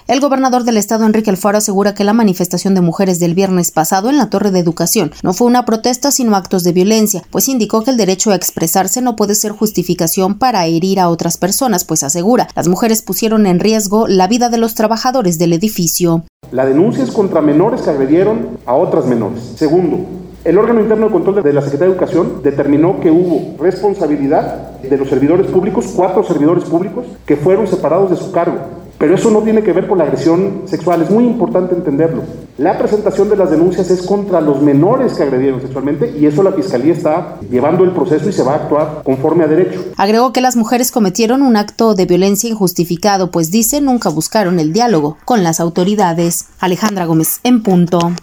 El gobernador del estado, Enrique Alfaro, asegura que la manifestación de mujeres del viernes pasado en la Torre de Educación no fue una protesta, sino actos de violencia, pues indicó que el derecho a expresarse no puede ser justificación para herir a otras personas, pues asegura, las mujeres pusieron en riesgo la vida de los trabajadores del edificio. La denuncia es contra menores que agredieron a otras menores. Segundo, el órgano interno de control de la Secretaría de Educación determinó que hubo responsabilidad de los servidores públicos, 4 servidores públicos, que fueron separados de su cargo. Pero eso no tiene que ver con la agresión sexual, es muy importante entenderlo. La presentación de las denuncias es contra los menores que agredieron sexualmente y eso la Fiscalía está llevando el proceso y se va a actuar conforme a derecho. Agregó que las mujeres cometieron un acto de violencia injustificado, pues dice nunca buscaron el diálogo con las autoridades. Alejandra Gómez, en punto.